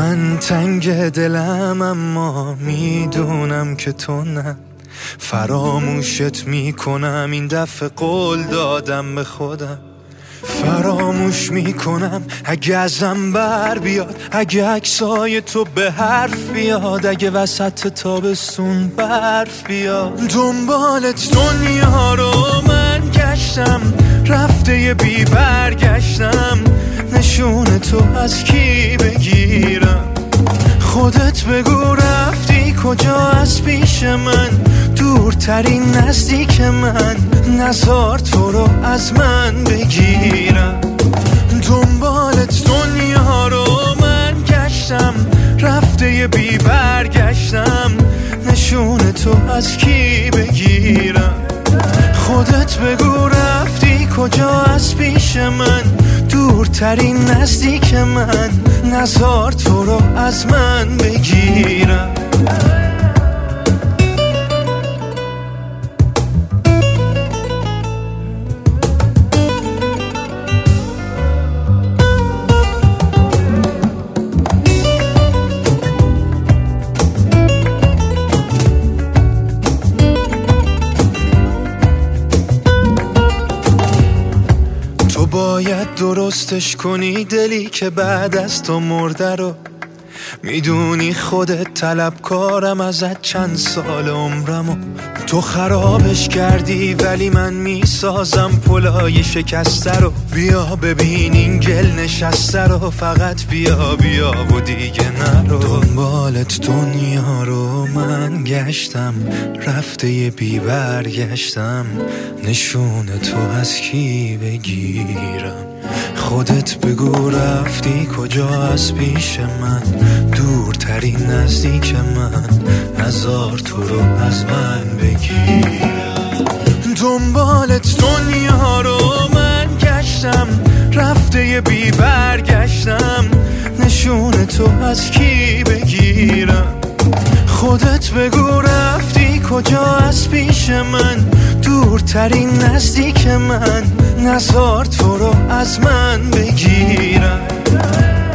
من تنگ دلم اما میدونم که تو نه. فراموشت میکنم این دفعه، قول دادم به خودم. فراموش میکنم اگه ازم بر بیاد، اگه عکسای تو به حرف بیاد، اگه وسط تابستون برف بیاد. دنبالت دنیا رو من گشتم، رفته یه بی برگشتم. نشون تو از کی بگیرم؟ خودت بگو رفتی کجا از پیش من؟ دورترین نزدیک من، نزار تو رو از من بگیرم. دنبالت دنیا رو من گشتم، رفته یه بی برگشتم. نشون تو از کی بگیرم؟ خودت بگو رفتی کجا از پیش من؟ دورترین نزدیک من، نزار تو رو از من بگیرم. باید درستش کنی دلی که بعد از تو مرده رو. میدونی خودت طلبکارم ازت چند سال عمرمو. تو خرابش کردی ولی من میسازم پلای شکسته رو. بیا ببین این گل نشسته رو، فقط بیا بیا و دیگه نرو. دنبالت دنیا رو من گشتم، رفته یه بی برگشتم. نشون تو از کی بگیرم؟ خودت بگو رفتی کجا از پیش من؟ دورترین نزدیک من، نزار تو رو از من بگیر. دنبالت دنیا رو من گشتم، رفته یه بی برگشتم. نشون تو از کی بگیرم؟ خودت بگو رفتی کجا از پیش من؟ دورترین نزدیک من، نزار تو رو از من بگیرم.